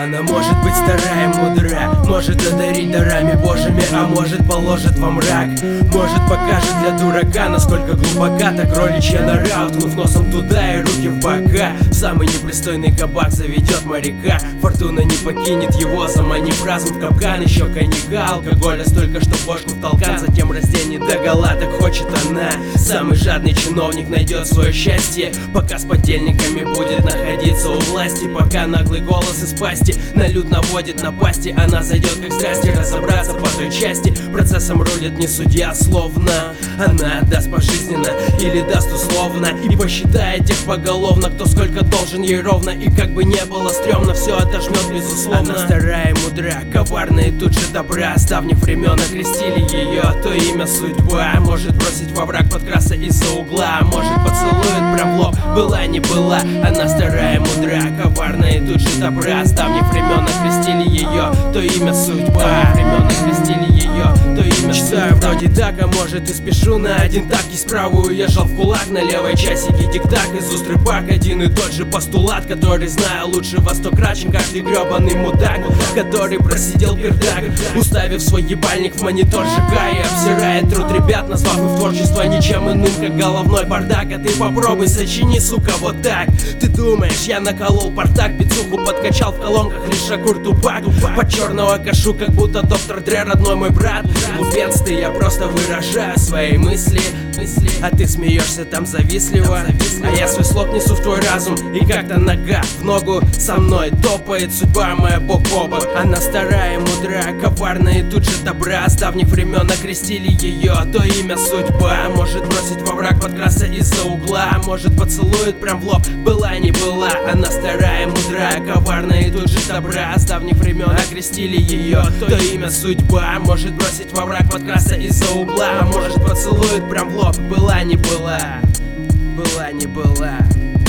Она может быть старая и мудра, может одарить дарами божьими, а может положит во мрак. Может покажет для дурака, насколько глубока та кроличья нора. Уткнув носом туда и руки в бока, в самый непристойный кабак заведет моряка. Фортуна не покинет его, заманив разум в капкан. Еще коньяка, алкоголя столько, что бошку в толкан. Затем разденет догола, так хочет она. Самый жадный чиновник найдет свое счастье, пока с подельниками будет находиться у власти. Пока наглый голос из пасти на люд наводит напасти, она зайдет как здрасте разобраться по той части. Процессом рулит не судья, словно она отдаст пожизненно или даст условно, и посчитает тех поголовно, кто сколько должен ей ровно. И как бы не было стрёмно, все отожмет безусловно. Она старая и мудра, коварная и тут же добра. С давних времен окрестили ее, то имя судьба. Может бросить во враг, подкрасться из-за угла, может поцелует прям в лоб, была не была. Она старая и мудра, коварная и тут же добра. С давних времен окрестили ее, то имя судьба. Времен окрестили ее, то имя судьба. Вроде так, а может и спешу на один так. Есть правую уезжал в кулак, на левой часики тик-так. Из уст рыбак один и тот же постулат, который знаю лучше во 100 крат, чем каждый гребаный мудак, который просидел пердак, уставив свой ебальник в монитор ЖК и обсирает труд ребят, назвав их творчество ничем иным, как головной бардак. А ты попробуй сочини, сука, вот так. Ты думаешь, я наколол портак, бицуху подкачал в колонках, лишь окур тупак. Под черного кашу, как будто доктор Дре родной мой брат. Глупец ты, я просто выражаю свои мысли, а ты смеешься там завистливо. А я свой слог несу в твой разум, и как-то нога в ногу со мной топает судьба моя бок о бок. Она старая и мудра, коварная и тут же добра. С давних времен окрестили ее, то имя судьба. Может бросить во враг, подкрасться из-за угла, может поцелует прям в лоб, была не была. Она старая и мудра, коварная и тут же добра. С давних времен окрестили ее, то имя судьба. Может бросить во враг, подкрасться из-за угла, может поцелует прям в лоб, была не была, была не была.